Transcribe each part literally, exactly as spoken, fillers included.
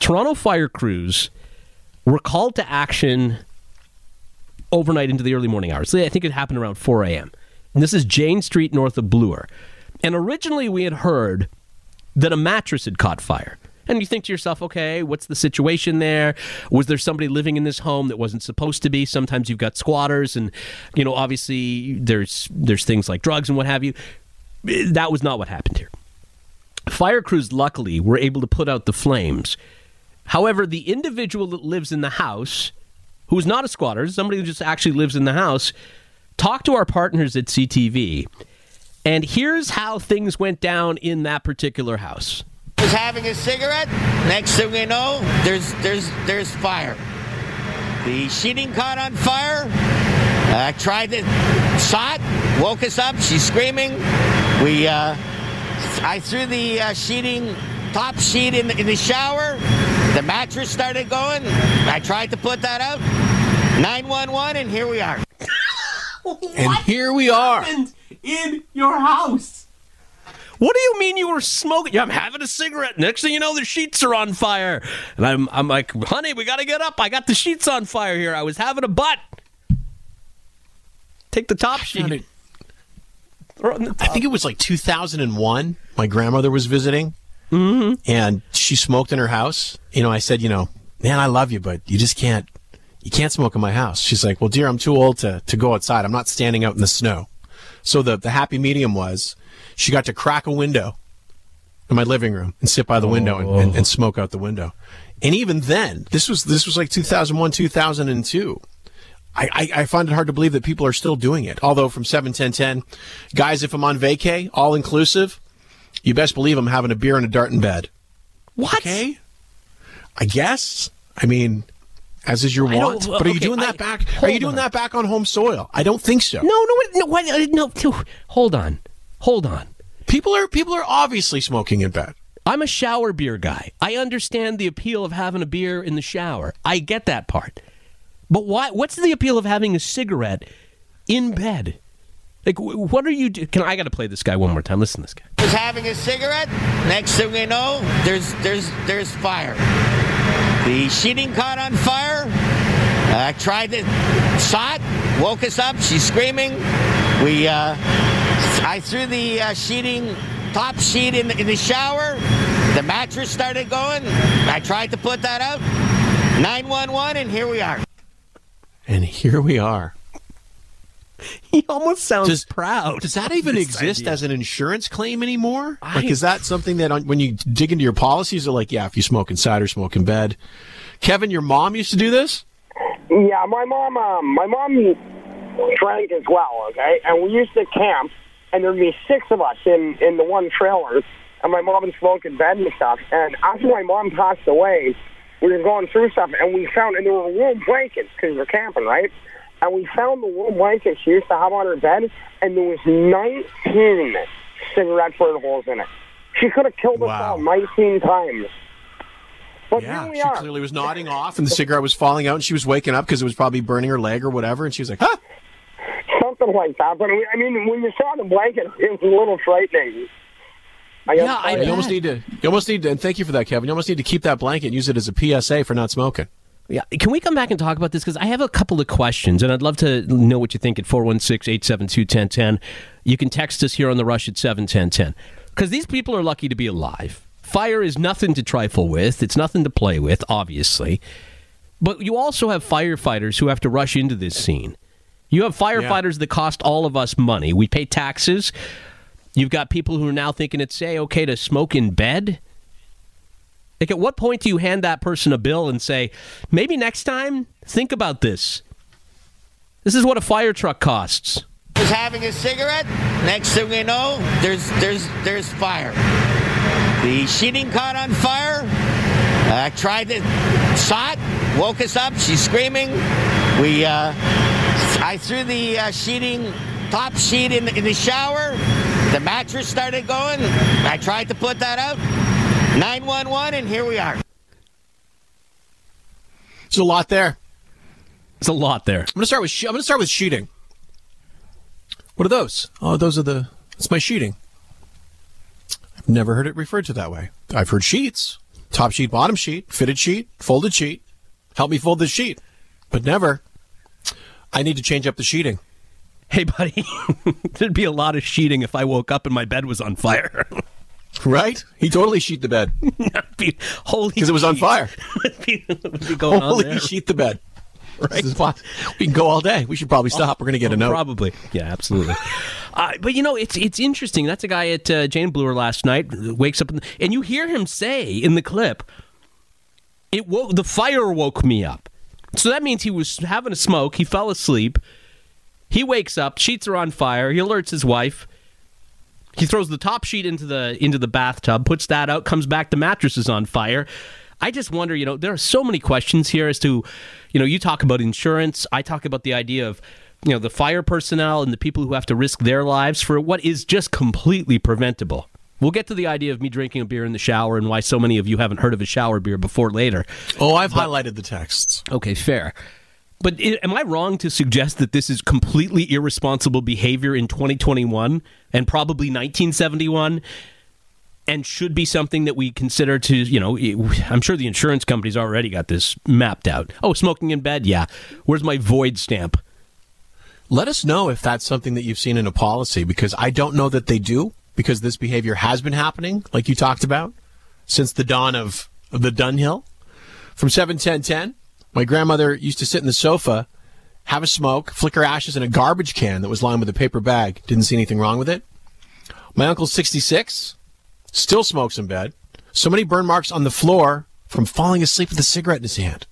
Toronto fire crews were called to action overnight into the early morning hours. I think it happened around four a.m. And this is Jane Street north of Bloor. And originally we had heard that a mattress had caught fire. And you think to yourself, okay, what's the situation there? Was there somebody living in this home that wasn't supposed to be? Sometimes you've got squatters and, you know, obviously there's there's things like drugs and what have you. That was not what happened here. Fire crews, luckily, were able to put out the flames. However, the individual that lives in the house, who is not a squatter, somebody who just actually lives in the house, talked to our partners at C T V. And here's how things went down in that particular house. Was having a cigarette. Next thing we know, there's there's there's fire. The sheeting caught on fire. I uh, tried to saw it. Woke us up. She's screaming. We uh, I threw the uh, sheeting top sheet in the, in the shower. The mattress started going. I tried to put that out. nine one one, and here we are. And here we are in your house. What do you mean you were smoking? Yeah, I'm having a cigarette. Next thing you know, the sheets are on fire. And I'm I'm like, honey, we got to get up. I got the sheets on fire here. I was having a butt. Take the top sheet. It, I think it was like two thousand one. My grandmother was visiting, mm-hmm. and she smoked in her house. You know, I said, you know, man, I love you, but you just can't, you can't smoke in my house. She's like, well, dear, I'm too old to, to go outside. I'm not standing out in the snow. So the, the happy medium was she got to crack a window in my living room and sit by the oh. window and, and, and smoke out the window. And even then, this was this was like two thousand one, two thousand two. I, I, I find it hard to believe that people are still doing it. Although from seven ten ten, guys, if I'm on vacay, all inclusive, you best believe I'm having a beer and a dart in bed. What? Okay. I guess. I mean, as is your want. But are you okay, doing that I, back? Are you doing on. that back on home soil? I don't think so. No, no, no, what, no, no. Hold on, hold on. People are people are obviously smoking in bed. I'm a shower beer guy. I understand the appeal of having a beer in the shower. I get that part. But why? What's the appeal of having a cigarette in bed? Like, what are you do? Can I got to play this guy one more time? Listen to this guy. Was having a cigarette. Next thing we know, there's there's there's fire. The sheeting caught on fire. I uh, tried to saw it. Woke us up. She's screaming. We uh, I threw the uh, sheeting top sheet in the, in the shower. The mattress started going. I tried to put that out. nine one one, and here we are. And here we are. He almost sounds does, proud. Does that even exist idea. as an insurance claim anymore? I, like, is that something that on, when you dig into your policies, are like, yeah, if you smoke inside or smoke in bed? Kevin, your mom used to do this? Yeah, my mom, um, my mom drank as well, okay? And we used to camp, and there'd be six of us in, in the one trailer, and my mom would smoke in bed and stuff. And after my mom passed away, we were going through stuff, and we found, and there were wool blankets, because we were camping, right? And we found the wool blankets she used to have on her bed, and there was nineteen cigarette burn holes in it. She could have killed us wow. all nineteen times. But yeah, here we she are. clearly was nodding off, and the cigarette was falling out, and she was waking up because it was probably burning her leg or whatever, and she was like, huh? Something like that. But, I mean, when you saw the blanket, it was a little frightening. I yeah, I you almost need to. You almost need to. And thank you for that, Kevin. You almost need to keep that blanket and use it as a P S A for not smoking. Yeah, can we come back and talk about this? Because I have a couple of questions, and I'd love to know what you think at four one six, eight seven two, one zero one zero. You can text us here on The Rush at seven one zero one zero. Because these people are lucky to be alive. Fire is nothing to trifle with. It's nothing to play with, obviously. But you also have firefighters who have to rush into this scene. You have firefighters yeah. that cost all of us money. We pay taxes. You've got people who are now thinking it's, say, okay to smoke in bed. Like, at what point do you hand that person a bill and say, maybe next time, think about this? This is what a fire truck costs. Was having a cigarette. Next thing we know, there's there's there's fire. The sheeting caught on fire. I uh, tried to saw it. Woke us up. She's screaming. We uh, I threw the uh, sheeting top sheet in the, in the shower. The mattress started going. I tried to put that out. nine one one, and here we are. There's a lot there. There's a lot there. I'm gonna start with I'm gonna start with sheeting. What are those? Oh, those are the. That's my sheeting. I've never heard it referred to that way. I've heard sheets. top sheet, bottom sheet, fitted sheet, folded sheet. Help me fold this sheet. But never, I need to change up the sheeting. Hey, buddy, there'd be a lot of sheeting if I woke up and my bed was on fire. Right? He totally sheet the bed. be, holy Because it was on fire. What'd be, what'd be going Holy on there? sheet the bed. Right? This is fun. We can go all day. We should probably stop. We're going to get a note. Probably. Yeah, absolutely. uh, but, you know, it's it's interesting. That's a guy at uh, Jane Bloor last night, wakes up, in the, and you hear him say in the clip, "It woke, the fire woke me up." So that means he was having a smoke. He fell asleep. He wakes up. Sheets are on fire. He alerts his wife. He throws the top sheet into the into the bathtub, puts that out, comes back, the mattress is on fire. I just wonder, you know, there are so many questions here as to, you know, you talk about insurance. I talk about the idea of, you know, the fire personnel and the people who have to risk their lives for what is just completely preventable. We'll get to the idea of me drinking a beer in the shower and why so many of you haven't heard of a shower beer before later. Oh, I've but, highlighted the texts. Okay, fair. But it, am I wrong to suggest that this is completely irresponsible behavior in twenty twenty-one and probably nineteen seventy-one and should be something that we consider to, you know, I'm sure the insurance company's already got this mapped out. Oh, smoking in bed? Yeah. Where's my void stamp? Let us know if that's something that you've seen in a policy, because I don't know that they do, because this behavior has been happening, like you talked about, since the dawn of, of the Dunhill. From seven ten ten, my grandmother used to sit in the sofa, have a smoke, flicker ashes in a garbage can that was lined with a paper bag. Didn't see anything wrong with it. My uncle's sixty-six, still smokes in bed. So many burn marks on the floor from falling asleep with a cigarette in his hand.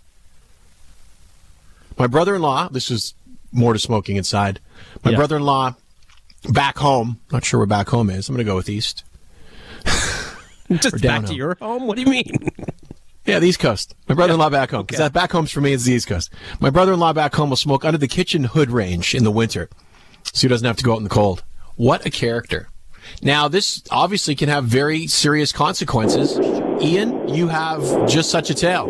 My brother-in-law, this is more to smoking inside. My yeah. brother-in-law, back home, not sure where back home is. I'm going to go with east. Just back to your home? What do you mean? Yeah, the East Coast. My brother-in-law yeah. back home. Because okay. that back home's for me is the East Coast. My brother-in-law back home will smoke under the kitchen hood range in the winter, so he doesn't have to go out in the cold. What a character. Now, this obviously can have very serious consequences. Ian, you have just such a tale.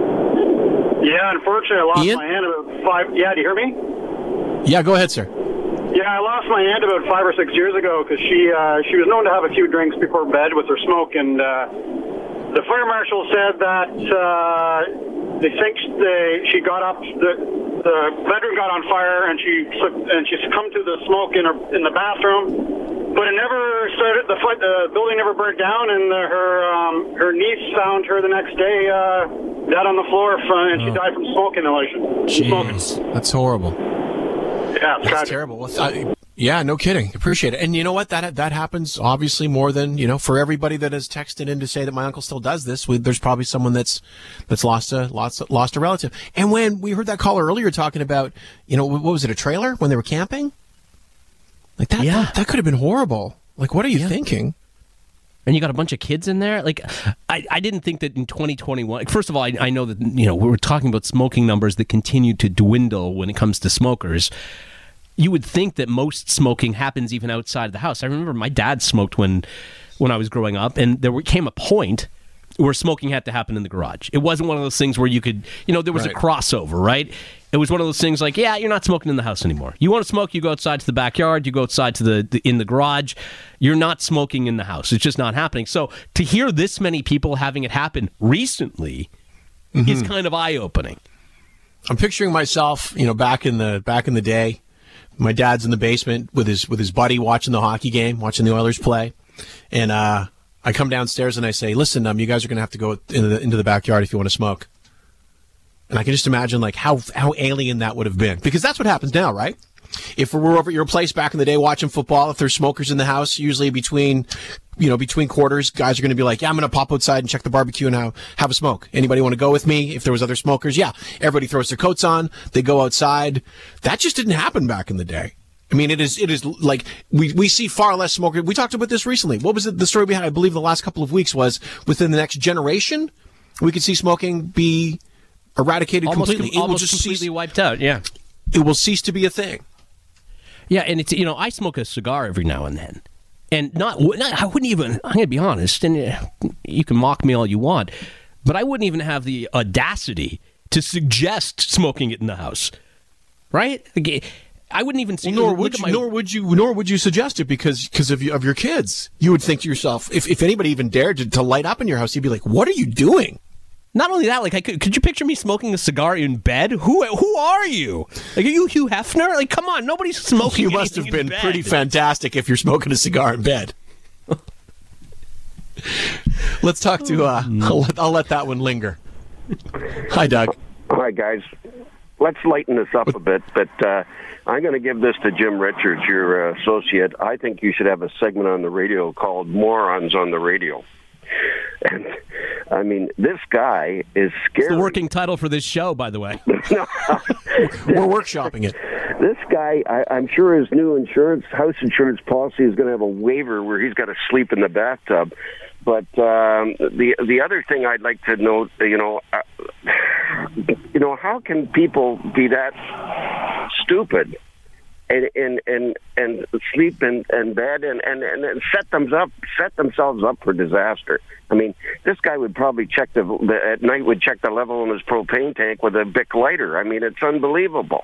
Yeah, unfortunately, I lost Ian? my hand about five... Yeah, do you hear me? Yeah, go ahead, sir. Yeah, I lost my aunt about five or six years ago because she uh, she was known to have a few drinks before bed with her smoke, and uh, the fire marshal said that uh, they think they, she got up, the, the bedroom got on fire, and she and she succumbed to the smoke in her in the bathroom, but it never started. The the building never burnt down, and the, her um, her niece found her the next day uh, dead on the floor, from, and she oh. died from smoke inhalation. Jeez, that's horrible. Yeah, it's That's terrible. Well, I, yeah, no kidding. Appreciate it. And you know what? That that happens obviously more than, you know, for everybody that has texted in to say that my uncle still does this. We, there's probably someone that's that's lost a lost lost a relative. And when we heard that caller earlier talking about, you know, what was it, a trailer when they were camping? Like that. Yeah. That, that could have been horrible. Like, what are you yeah. thinking? And you got a bunch of kids in there. Like, I, I didn't think that in twenty twenty-one. First of all, I, I know that, you know, we were talking about smoking numbers that continue to dwindle when it comes to smokers. You would think that most smoking happens even outside of the house. I remember my dad smoked when when I was growing up, and there came a point where smoking had to happen in the garage. It wasn't one of those things where you could, you know, there was right. a crossover, right? It was one of those things like, yeah, you're not smoking in the house anymore. You want to smoke, you go outside to the backyard, you go outside to the, the in the garage. You're not smoking in the house. It's just not happening. So to hear this many people having it happen recently mm-hmm. is kind of eye-opening. I'm picturing myself, you know, back in the back in the day. My dad's in the basement with his with his buddy watching the hockey game, watching the Oilers play, and uh, I come downstairs and I say, "Listen, um, you guys are going to have to go into the, into the backyard if you want to smoke." And I can just imagine like how how alien that would have been, because that's what happens now, right? If we were over at your place back in the day watching football, if there's smokers in the house, usually between, you know, between quarters, guys are going to be like, yeah, I'm going to pop outside and check the barbecue and have, have a smoke. Anybody want to go with me? If there was other smokers, yeah. Everybody throws their coats on. They go outside. That just didn't happen back in the day. I mean, it is, it is like, we, we see far less smokers. We talked about this recently. What was it, the story we had, I believe, the last couple of weeks was within the next generation, we could see smoking be eradicated almost completely. Com- it will almost just completely cease, wiped out, yeah. It will cease to be a thing. Yeah, and it's, you know, I smoke a cigar every now and then. And not, not I wouldn't even, I'm going to be honest, and you can mock me all you want, but I wouldn't even have the audacity to suggest smoking it in the house. Right? I wouldn't even see. Nor look would at you, my- nor would you, nor would you suggest it because because of, you- of your kids. You would think to yourself, if, if anybody even dared to, to light up in your house, you'd be like, "What are you doing?" Not only that, like, I could, could you picture me smoking a cigar in bed? Who who are you? Like, are you Hugh Hefner? Like, come on, nobody's smoking. You must have anything in been bed. pretty fantastic if you're smoking a cigar in bed. Let's talk to. Uh, I'll, let, I'll let that one linger. Hi, Doug. Hi, guys. Let's lighten this up a bit, but uh, I'm going to give this to Jim Richards, your uh, associate. I think you should have a segment on the radio called Morons on the Radio. And, I mean, this guy is scary. It's the working title for this show, by the way. We're workshopping it. This guy, I, I'm sure his new insurance, house insurance policy is going to have a waiver where he's got to sleep in the bathtub. But um, the the other thing I'd like to note, you know, uh, you know, how can people be that stupid and and and, and sleep in, in bed and, and, and set them up set themselves up for disaster? I mean, this guy would probably check the, the at night would check the level in his propane tank with a Bic lighter. I mean, it's unbelievable.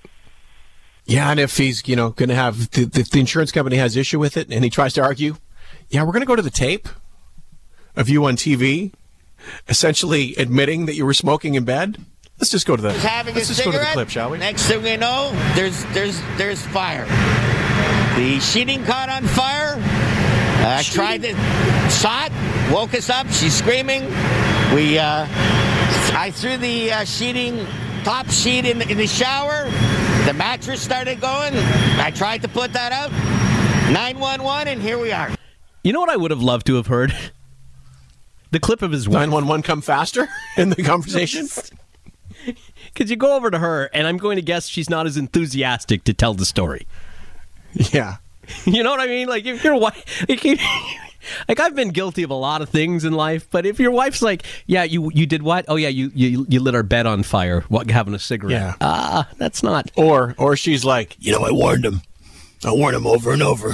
Yeah, and if he's you know going to have the, the, the insurance company has issue with it, and he tries to argue, yeah, we're going to go to the tape of you on T V, essentially admitting that you were smoking in bed. Let's just go to the. He's having let's a just go to the cigarette. clip, shall we? Next thing we know, there's there's there's fire. The sheeting caught on fire. Uh, tried to saw it, woke us up. She's screaming. We uh, I threw the uh, sheeting top sheet in the, in the shower. The mattress started going. I tried to put that out. nine one one, and here we are. You know what I would have loved to have heard? The clip of his wife. nine one one come faster in the conversation? Because you go over to her, and I'm going to guess she's not as enthusiastic to tell the story. Yeah. You know what I mean? Like, if your wife... Like, you- like, I've been guilty of a lot of things in life, but if your wife's like, yeah, you you did what? Oh, yeah, you you, you lit our bed on fire while having a cigarette. Yeah. Ah, that's not... Or or she's like, you know, I warned him. I warned him over and over.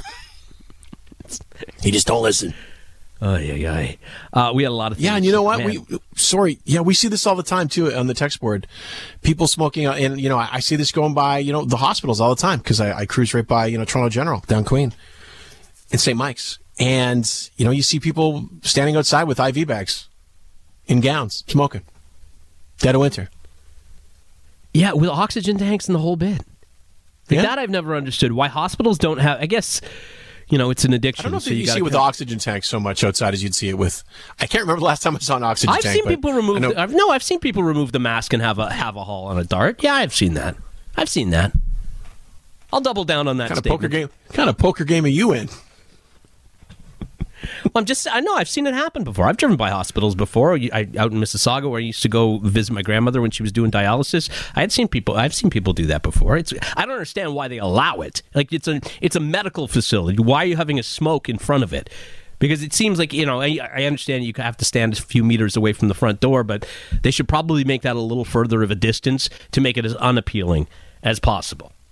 He just don't listen. Oh, yeah, yeah. Uh, we had a lot of things. Yeah, and you know what? Man. We sorry, yeah, we see this all the time too on the text board. People smoking, and you know, I, I see this going by, you know, the hospitals all the time because I, I cruise right by, you know, Toronto General down Queen, in Saint Mike's, and you know, you see people standing outside with I V bags, in gowns, smoking, dead of winter. Yeah, with oxygen tanks and the whole bit. Like, Yeah. that I've never understood. Why hospitals don't have... I guess, you know, it's an addiction. I don't know if so you, you see gotta it with come- oxygen tanks so much outside as you'd see it with. I can't remember the last time I saw an oxygen I've tank. seen but people remove... I know- The, I've, no, I've seen people remove the mask and have a have a haul on a dart. Yeah, I've seen that. I've seen that. I'll double down on that kind of statement. poker game. Kind of poker game are you in? Well, I'm just... I know, I've seen it happen before. I've driven by hospitals before. I, out in Mississauga, where I used to go visit my grandmother when she was doing dialysis. I had seen people... I've seen people do that before. It's... I don't understand why they allow it. Like, it's a, it's a medical facility. Why are you having a smoke in front of it? Because it seems like, you know, I, I understand you have to stand a few meters away from the front door, but they should probably make that a little further of a distance to make it as unappealing as possible.